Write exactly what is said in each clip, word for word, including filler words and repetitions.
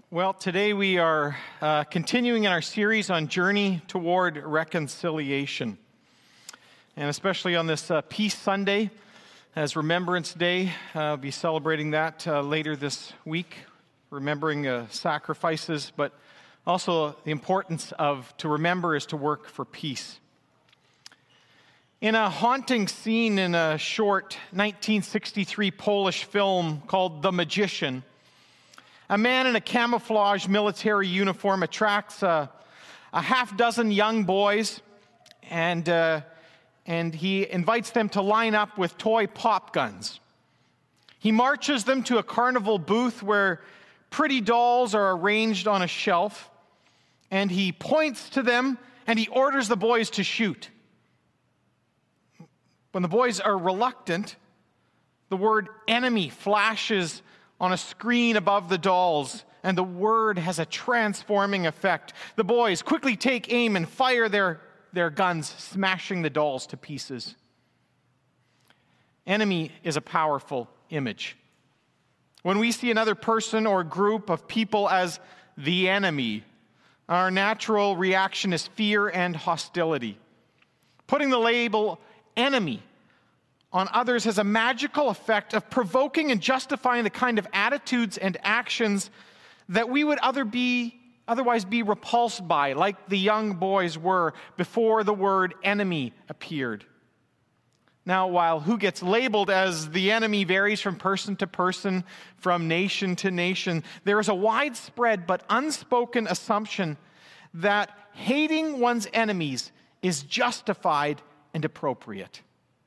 Well, today we are uh, continuing in our series on Journey Toward Reconciliation. And especially on this uh, Peace Sunday, as Remembrance Day, uh, I'll be celebrating that uh, later this week, remembering uh, sacrifices, but also the importance of to remember is to work for peace. In a haunting scene in a short nineteen sixty-three Polish film called The Magician, a man in a camouflage military uniform attracts a, a half dozen young boys, and, uh, and he invites them to line up with toy pop guns. He marches them to a carnival booth where pretty dolls are arranged on a shelf, and he points to them, and he orders the boys to shoot. When the boys are reluctant, the word enemy flashes on a screen above the dolls, and the word has a transforming effect. The boys quickly take aim and fire their, their guns, smashing the dolls to pieces. Enemy is a powerful image. When we see another person or group of people as the enemy, our natural reaction is fear and hostility. Putting the label enemy on others has a magical effect of provoking and justifying the kind of attitudes and actions that we would other be, otherwise be repulsed by, like the young boys were before the word enemy appeared. Now, while who gets labeled as the enemy varies from person to person, from nation to nation, there is a widespread but unspoken assumption that hating one's enemies is justified and appropriate.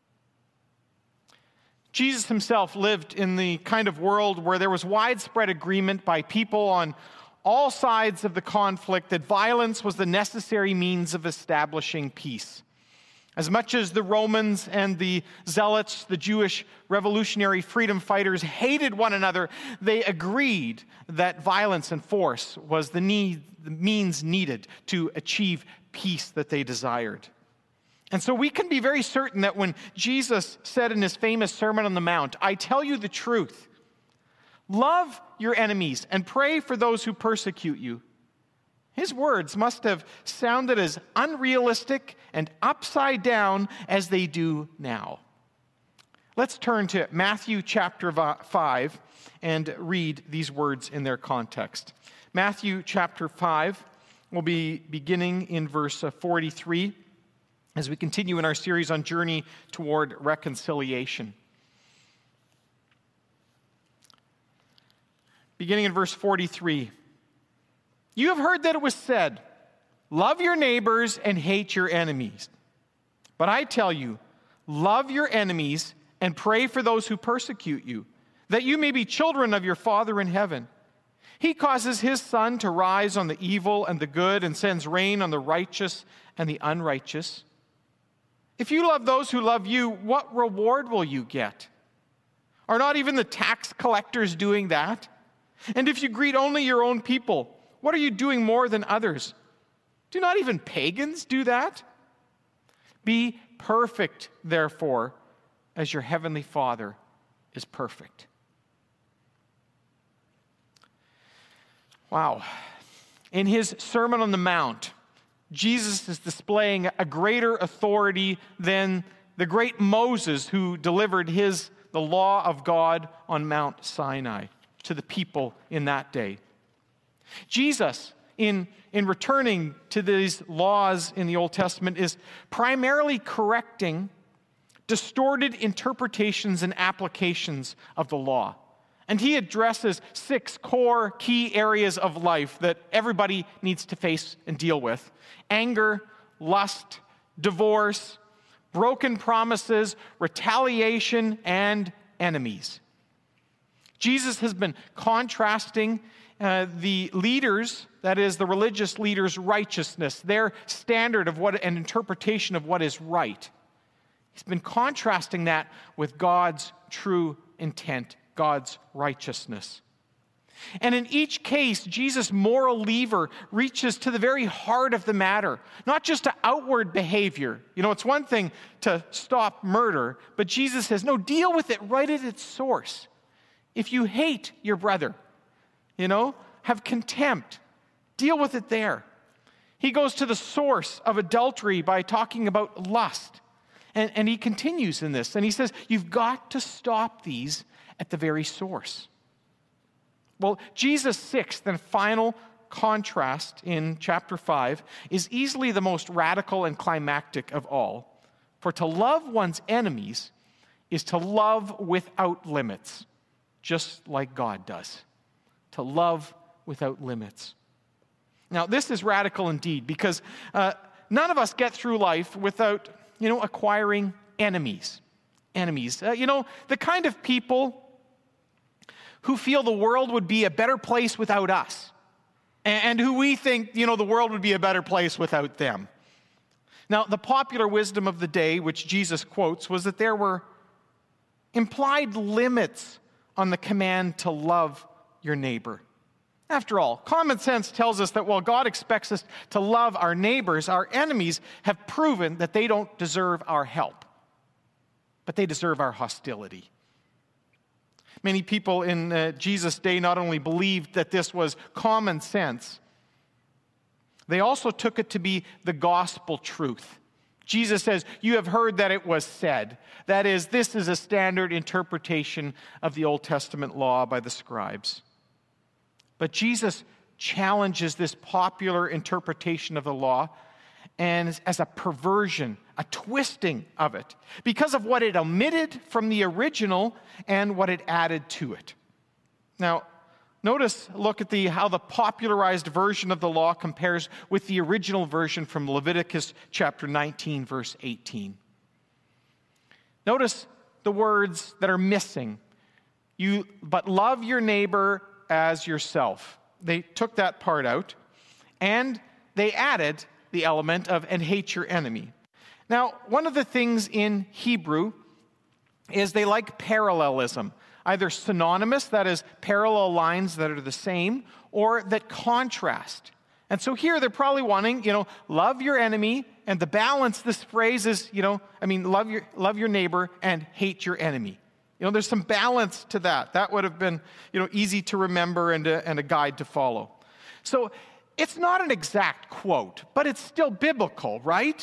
Jesus himself lived in the kind of world where there was widespread agreement by people on all sides of the conflict that violence was the necessary means of establishing peace. As much as the Romans and the Zealots, the Jewish revolutionary freedom fighters, hated one another, they agreed that violence and force was the, need, the means needed to achieve peace that they desired. And so we can be very certain that when Jesus said in his famous Sermon on the Mount, "I tell you the truth, love your enemies and pray for those who persecute you," his words must have sounded as unrealistic and upside down as they do now. Let's turn to Matthew chapter five and read these words in their context. Matthew chapter five will be beginning in verse forty-three. As we continue in our series on Journey Toward Reconciliation. Beginning in verse forty-three. "You have heard that it was said, 'Love your neighbors and hate your enemies.' But I tell you, love your enemies and pray for those who persecute you, that you may be children of your Father in heaven. He causes his sun to rise on the evil and the good and sends rain on the righteous and the unrighteous. If you love those who love you, what reward will you get? Are not even the tax collectors doing that? And if you greet only your own people, what are you doing more than others? Do not even pagans do that? Be perfect, therefore, as your heavenly Father is perfect." Wow. In his Sermon on the Mount, Jesus is displaying a greater authority than the great Moses who delivered his the law of God on Mount Sinai to the people in that day. Jesus, in, in returning to these laws in the Old Testament, is primarily correcting distorted interpretations and applications of the law. And he addresses six core key areas of life that everybody needs to face and deal with: anger, lust, divorce, broken promises, retaliation, and enemies. Jesus has been contrasting uh, the leaders, that is, the religious leaders' righteousness, their standard of what an interpretation of what is right. He's been contrasting that with God's true intent, God's righteousness. And in each case, Jesus' moral lever reaches to the very heart of the matter, not just to outward behavior. You know, it's one thing to stop murder, but Jesus says, no, deal with it right at its source. If you hate your brother, you know, have contempt. Deal with it there. He goes to the source of adultery by talking about lust. And, and he continues in this, and he says, you've got to stop these at the very source. Well, Jesus' sixth and final contrast in chapter five is easily the most radical and climactic of all. For to love one's enemies is to love without limits, just like God does. To love without limits. Now, this is radical indeed, because uh, none of us get through life without, you know, acquiring enemies. Enemies. Uh, you know, the kind of people who feel the world would be a better place without us, and, and who we think, you know, the world would be a better place without them. Now, the popular wisdom of the day, which Jesus quotes, was that there were implied limits on the command to love your neighbor. After all, common sense tells us that while God expects us to love our neighbors, our enemies have proven that they don't deserve our help, but they deserve our hostility. Many people in uh, Jesus' day not only believed that this was common sense, they also took it to be the gospel truth. Jesus says, you have heard that it was said. That is, this is a standard interpretation of the Old Testament law by the scribes. But Jesus challenges this popular interpretation of the law and as a perversion, a twisting of it, because of what it omitted from the original and what it added to it. Now, notice, look at the how the popularized version of the law compares with the original version from Leviticus chapter nineteen, verse eighteen. Notice the words that are missing. You, but love your neighbor as yourself. They took that part out, and they added the element of and hate your enemy. Now, one of the things in Hebrew is they like parallelism, either synonymous, that is, parallel lines that are the same, or that contrast. And so here they're probably wanting, you know, love your enemy, and the balance, this phrase is, you know, I mean, love your, love your neighbor and hate your enemy. You know, there's some balance to that. That would have been, you know, easy to remember and a, and a guide to follow. So it's not an exact quote, but it's still biblical, right?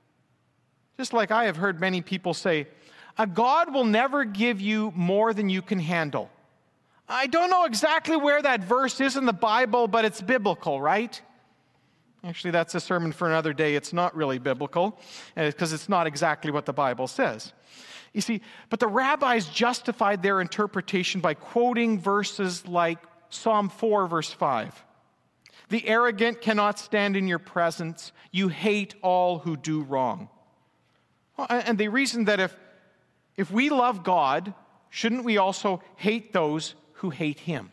Just like I have heard many people say, a God will never give you more than you can handle. I don't know exactly where that verse is in the Bible, but it's biblical, right? Actually, that's a sermon for another day. It's not really biblical, because it's not exactly what the Bible says. You see, but the rabbis justified their interpretation by quoting verses like Psalm four, verse five. The arrogant cannot stand in your presence. You hate all who do wrong. Well, and they reasoned that if, if we love God, shouldn't we also hate those who hate him?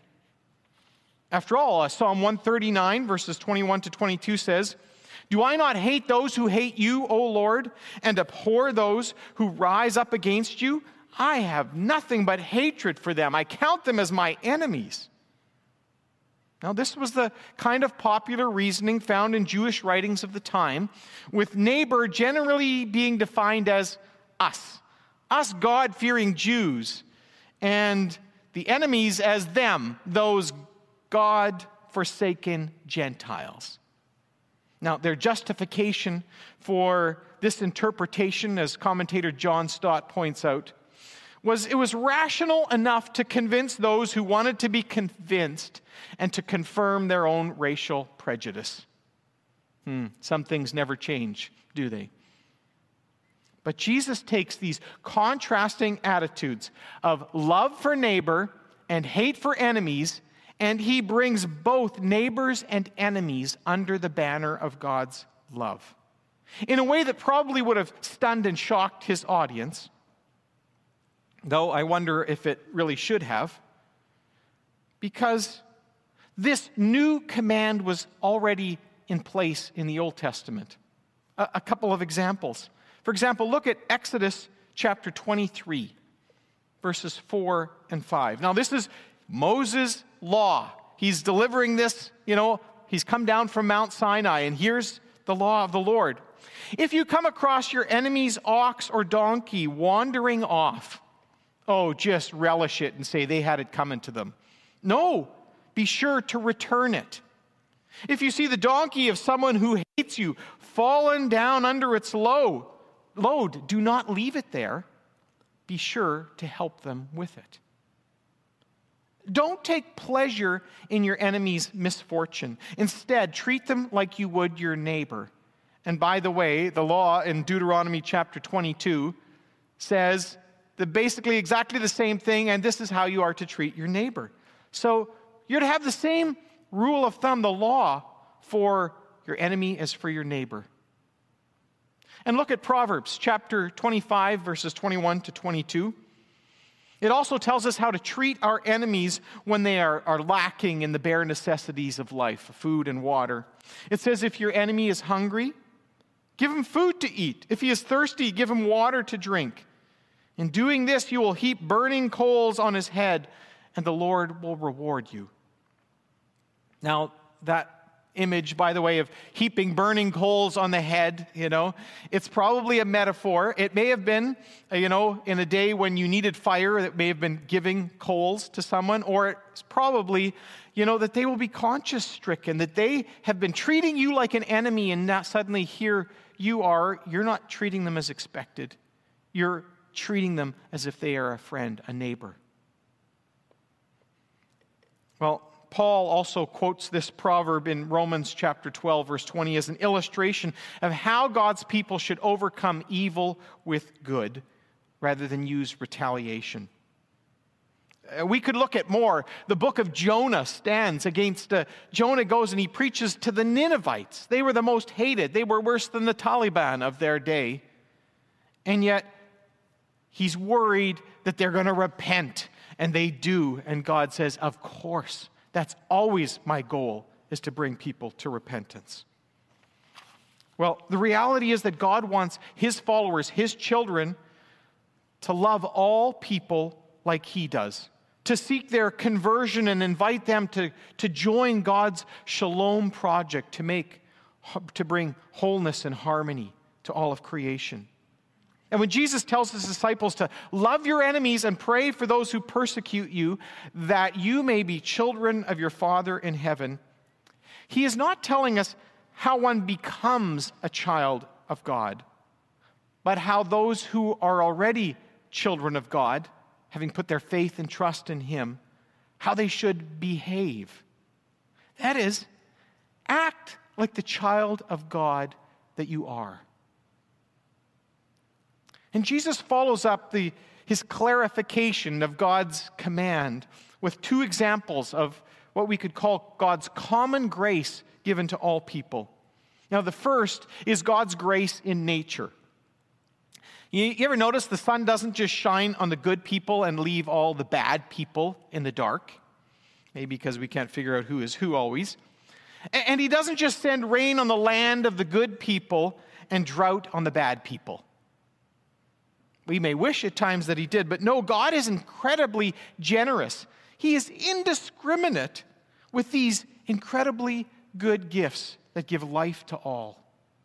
After all, uh, Psalm one thirty-nine, verses twenty-one to twenty-two says, do I not hate those who hate you, O Lord, and abhor those who rise up against you? I have nothing but hatred for them. I count them as my enemies. Now, this was the kind of popular reasoning found in Jewish writings of the time, with neighbor generally being defined as us, us God-fearing Jews, and the enemies as them, those God-forsaken Gentiles. Now, their justification for this interpretation, as commentator John Stott points out, was it was rational enough to convince those who wanted to be convinced and to confirm their own racial prejudice. Hmm, some things never change, do they? But Jesus takes these contrasting attitudes of love for neighbor and hate for enemies, and he brings both neighbors and enemies under the banner of God's love, in a way that probably would have stunned and shocked his audience, though I wonder if it really should have, because this new command was already in place in the Old Testament. A, a couple of examples. For example, look at Exodus chapter twenty-three, verses four and five. Now, this is Moses' law. He's delivering this, you know, he's come down from Mount Sinai, and here's the law of the Lord. If you come across your enemy's ox or donkey wandering off, oh, just relish it and say they had it coming to them. No, be sure to return it. If you see the donkey of someone who hates you fallen down under its load, load, do not leave it there. Be sure to help them with it. Don't take pleasure in your enemy's misfortune. Instead, treat them like you would your neighbor. And by the way, the law in Deuteronomy chapter twenty-two says that basically exactly the same thing, and this is how you are to treat your neighbor. So you're to have the same rule of thumb, the law, for your enemy as for your neighbor. And look at Proverbs chapter twenty-five, verses twenty-one to twenty-two. It also tells us how to treat our enemies when they are, are lacking in the bare necessities of life, food and water. It says, if your enemy is hungry, give him food to eat. If he is thirsty, give him water to drink. In doing this, you will heap burning coals on his head, and the Lord will reward you. Now, that image, by the way, of heaping burning coals on the head, you know, it's probably a metaphor. It may have been, you know, in a day when you needed fire, that may have been giving coals to someone, or it's probably, you know, that they will be conscience stricken, that they have been treating you like an enemy, and now suddenly here you are, you're not treating them as expected. You're treating them as if they are a friend, a neighbor. Well, Paul also quotes this proverb in Romans chapter twelve, verse twenty, as an illustration of how God's people should overcome evil with good rather than use retaliation. Uh, we could look at more. The book of Jonah stands against, uh, Jonah goes and he preaches to the Ninevites. They were the most hated. They were worse than the Taliban of their day. And yet, he's worried that they're going to repent, and they do. And God says, of course. That's always my goal, is to bring people to repentance. Well, the reality is that God wants his followers, his children, to love all people like he does, to seek their conversion and invite them to, to join God's shalom project to make, to bring wholeness and harmony to all of creation. And when Jesus tells his disciples to love your enemies and pray for those who persecute you, that you may be children of your Father in heaven, he is not telling us how one becomes a child of God, but how those who are already children of God, having put their faith and trust in him, how they should behave. That is, act like the child of God that you are. And Jesus follows up the, his clarification of God's command with two examples of what we could call God's common grace given to all people. Now, the first is God's grace in nature. You, you ever notice the sun doesn't just shine on the good people and leave all the bad people in the dark? Maybe because we can't figure out who is who always. And, and he doesn't just send rain on the land of the good people and drought on the bad people. We may wish at times that he did, but no, God is incredibly generous. He is indiscriminate with these incredibly good gifts that give life to all.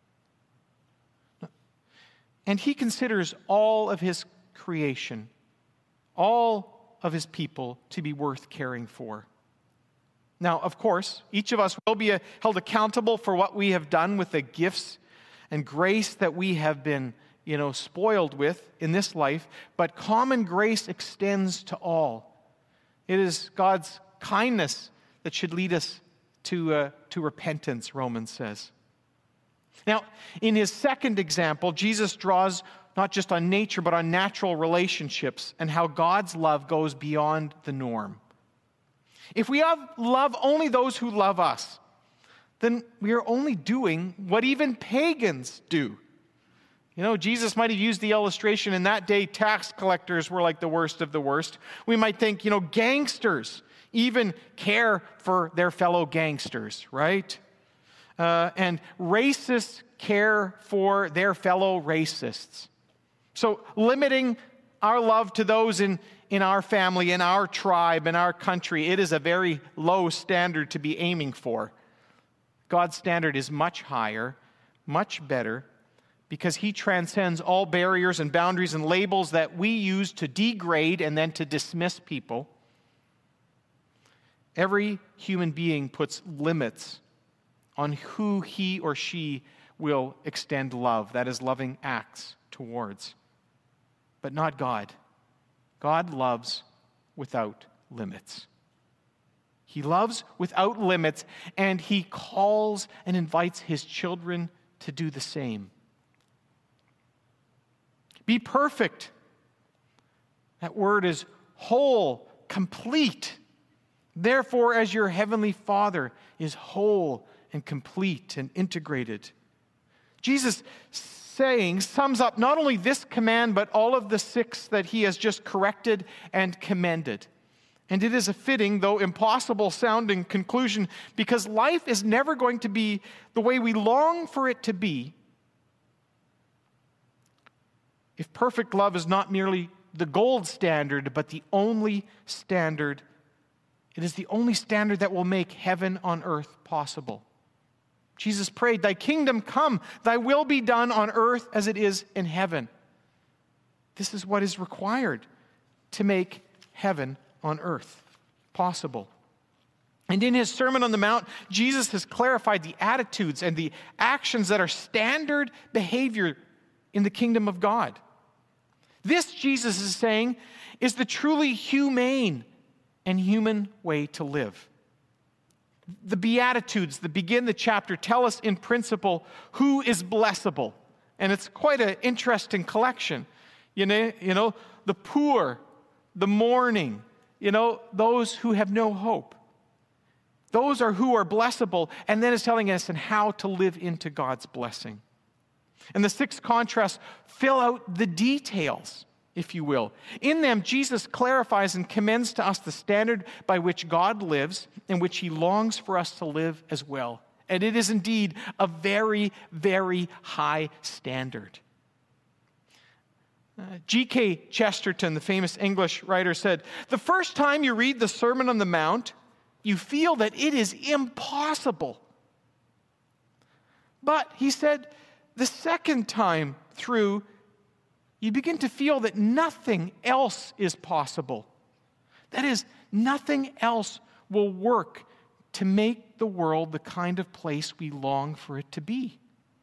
And he considers all of his creation, all of his people, to be worth caring for. Now, of course, each of us will be held accountable for what we have done with the gifts and grace that we have been you know, spoiled with in this life, but common grace extends to all. It is God's kindness that should lead us to, uh, to repentance, Romans says. Now, in his second example, Jesus draws not just on nature, but on natural relationships and how God's love goes beyond the norm. If we have love only those who love us, then we are only doing what even pagans do. You know, Jesus might have used the illustration in that day, tax collectors were like the worst of the worst. We might think, you know, gangsters even care for their fellow gangsters, right? Uh, and racists care for their fellow racists. So limiting our love to those in, in our family, in our tribe, in our country, it is a very low standard to be aiming for. God's standard is much higher, much better, because he transcends all barriers and boundaries and labels that we use to degrade and then to dismiss people. Every human being puts limits on who he or she will extend love, that is, loving acts towards. But not God. God loves without limits. He loves without limits, and he calls and invites his children to do the same. Be perfect. That word is whole, complete. Therefore, as your heavenly Father is whole and complete and integrated. Jesus' saying sums up not only this command, but all of the six that he has just corrected and commended. And it is a fitting, though impossible sounding conclusion, because life is never going to be the way we long for it to be if perfect love is not merely the gold standard, but the only standard. It is the only standard that will make heaven on earth possible. Jesus prayed, "Thy kingdom come, thy will be done on earth as it is in heaven." This is what is required to make heaven on earth possible. And in his Sermon on the Mount, Jesus has clarified the attitudes and the actions that are standard behavior in the kingdom of God. This, Jesus is saying, is the truly humane and human way to live. The Beatitudes that begin the chapter tell us in principle who is blessable. And it's quite an interesting collection. You know, you know, the poor, the mourning, you know, those who have no hope. Those are who are blessable. And then it's telling us in how to live into God's blessing. And the six contrasts fill out the details, if you will. In them, Jesus clarifies and commends to us the standard by which God lives and which he longs for us to live as well. And it is indeed a very, very high standard. Uh, G K Chesterton, the famous English writer, said, "The first time you read the Sermon on the Mount, you feel that it is impossible. But," he said, "the second time through, you begin to feel that nothing else is possible. That is, nothing else will work to make the world the kind of place we long for it to be."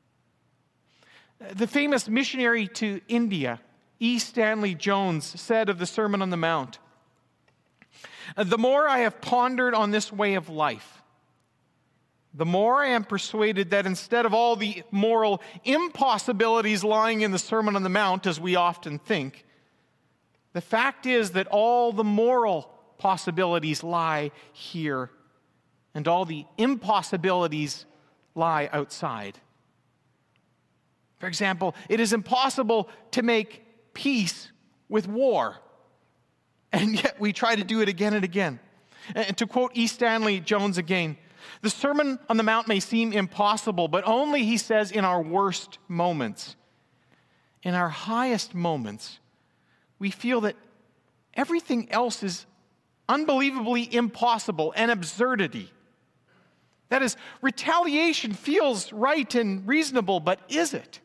The famous missionary to India, E. Stanley Jones, said of the Sermon on the Mount, "The more I have pondered on this way of life, the more I am persuaded that instead of all the moral impossibilities lying in the Sermon on the Mount, as we often think, the fact is that all the moral possibilities lie here, and all the impossibilities lie outside. For example, it is impossible to make peace with war, and yet we try to do it again and again." And to quote E. Stanley Jones again, "The Sermon on the Mount may seem impossible, but only," he says, "in our worst moments. In our highest moments, we feel that everything else is unbelievably impossible, an absurdity. That is, retaliation feels right and reasonable, but is it?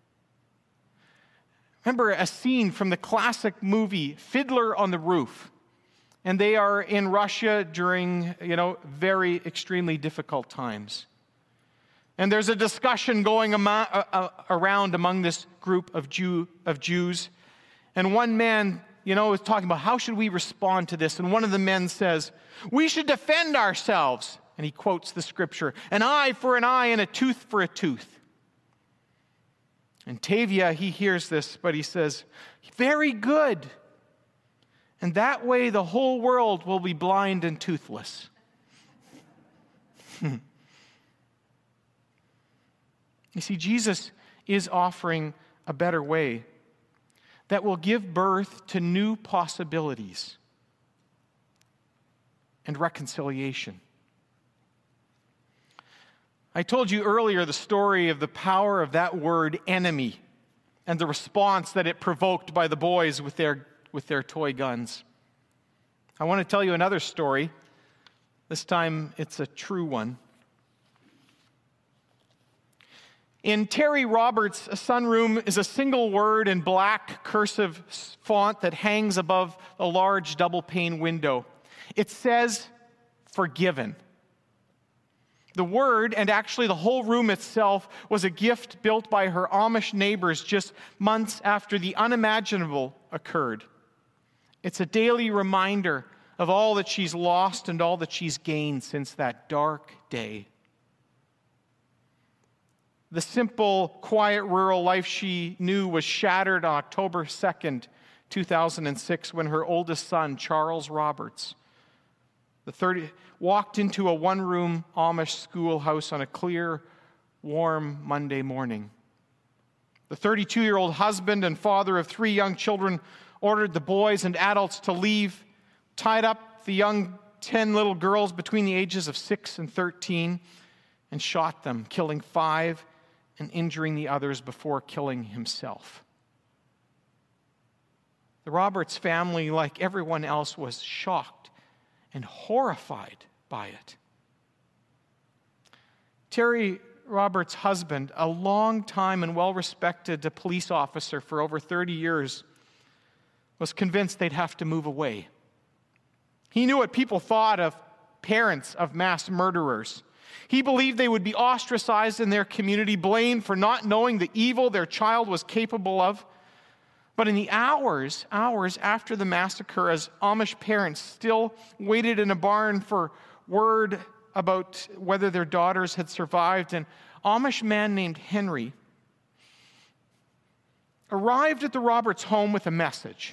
Remember a scene from the classic movie Fiddler on the Roof. And they are in Russia during, you know, very extremely difficult times. And there's a discussion going amo- uh, around among this group of Jew of Jews. And one man, you know, is talking about how should we respond to this. And one of the men says, "We should defend ourselves." And he quotes the scripture, "An eye for an eye and a tooth for a tooth." And Tavia, he hears this, but he says, "Very good. And that way the whole world will be blind and toothless." You see, Jesus is offering a better way that will give birth to new possibilities and reconciliation. I told you earlier the story of the power of that word enemy and the response that it provoked by the boys with their, with their toy guns. I want to tell you another story. This time it's a true one. In Terry Roberts' sunroom is a single word in black cursive font that hangs above a large double pane window. It says, forgiven. The Word, and actually the whole room itself, was a gift built by her Amish neighbors just months after the unimaginable occurred. It's a daily reminder of all that she's lost and all that she's gained since that dark day. The simple, quiet, rural life she knew was shattered on October second, two thousand six, when her oldest son, Charles Roberts, the thirty, walked into a one-room Amish schoolhouse on a clear, warm Monday morning. The thirty-two-year-old husband and father of three young children ordered the boys and adults to leave, tied up the young ten little girls between the ages of six and thirteen, and shot them, killing five and injuring the others before killing himself. The Roberts family, like everyone else, was shocked and horrified by it. Terry Roberts' husband, a long-time and well-respected police officer for over thirty years, was convinced they'd have to move away. He knew what people thought of parents of mass murderers. He believed they would be ostracized in their community, blamed for not knowing the evil their child was capable of. But in the hours, hours after the massacre, as Amish parents still waited in a barn for word about whether their daughters had survived, an Amish man named Henry arrived at the Roberts home with a message.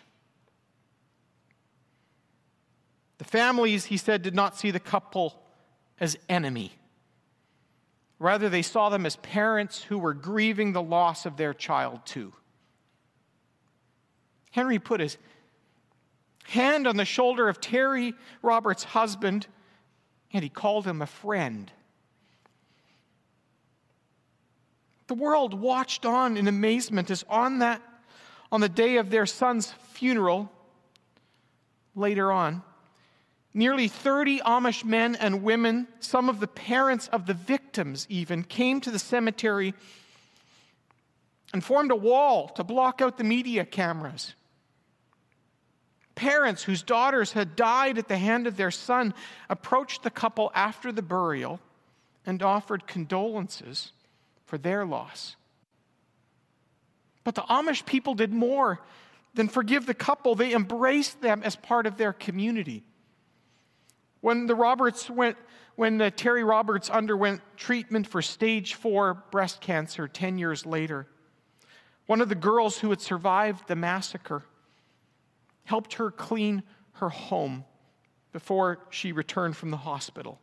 The families, he said, did not see the couple as enemy. Rather, they saw them as parents who were grieving the loss of their child too. Henry put his hand on the shoulder of Terry Roberts' husband, and he called him a friend. The world watched on in amazement as on that, on the day of their son's funeral, later on, nearly thirty Amish men and women, some of the parents of the victims even, came to the cemetery and formed a wall to block out the media cameras. Parents whose daughters had died at the hand of their son approached the couple after the burial and offered condolences for their loss. But the Amish people did more than forgive the couple. They embraced them as part of their community. When the Roberts went, when the Terry Roberts underwent treatment for stage four breast cancer ten years later, one of the girls who had survived the massacre helped her clean her home before she returned from the hospital.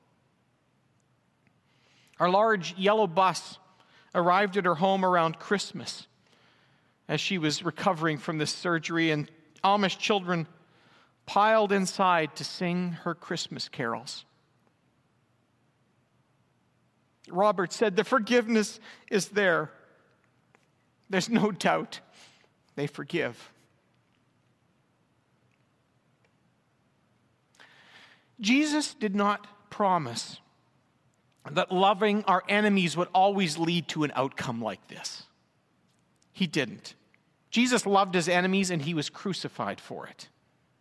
Our large yellow bus arrived at her home around Christmas as she was recovering from this surgery, and Amish children piled inside to sing her Christmas carols. Robert said, "The forgiveness is there. There's no doubt they forgive." Jesus did not promise that loving our enemies would always lead to an outcome like this. He didn't. Jesus loved his enemies and he was crucified for it.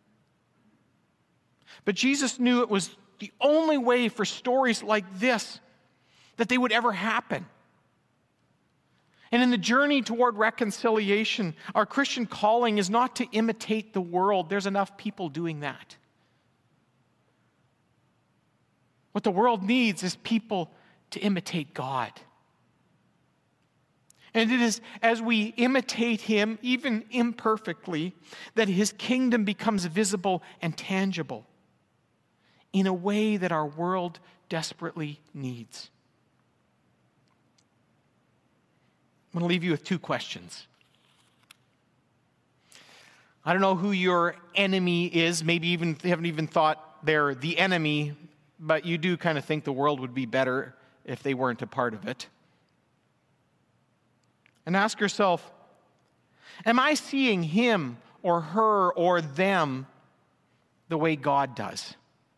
But Jesus knew it was the only way for stories like this that they would ever happen. And in the journey toward reconciliation, our Christian calling is not to imitate the world. There's enough people doing that. What the world needs is people to imitate God. And it is as we imitate him, even imperfectly, that his kingdom becomes visible and tangible in a way that our world desperately needs. I'm going to leave you with two questions. I don't know who your enemy is. Maybe even you haven't even thought they're the enemy, but you do kind of think the world would be better if they weren't a part of it. And ask yourself, am I seeing him or her or them the way God does?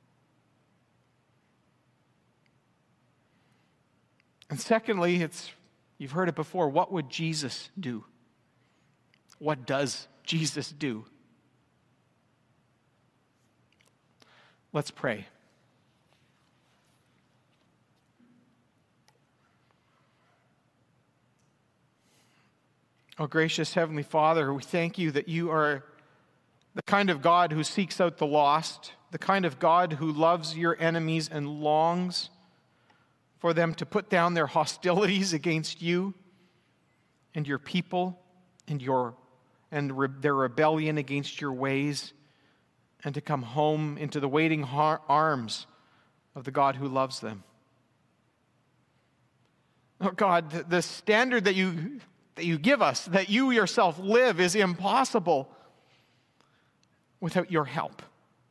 And secondly, it's you've heard it before, what would Jesus do? What does Jesus do? Let's pray. Oh, gracious Heavenly Father, we thank you that you are the kind of God who seeks out the lost, the kind of God who loves your enemies and longs for them to put down their hostilities against you and your people and your and re- their rebellion against your ways, and to come home into the waiting har- arms of the God who loves them. Oh God, the, the standard that you that you give us, that you yourself live, is impossible without your help.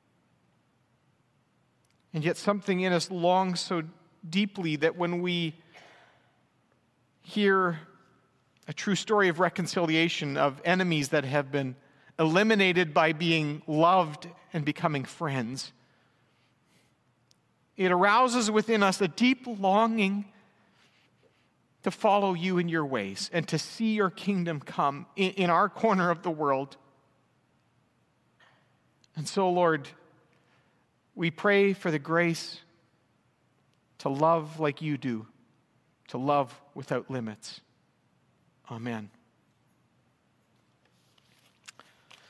And yet something in us longs so deeply that when we hear a true story of reconciliation, of enemies that have been eliminated by being loved and becoming friends, it arouses within us a deep longing to follow you in your ways and to see your kingdom come in, in our corner of the world. And so, Lord, we pray for the grace to love like you do, to love without limits. Amen.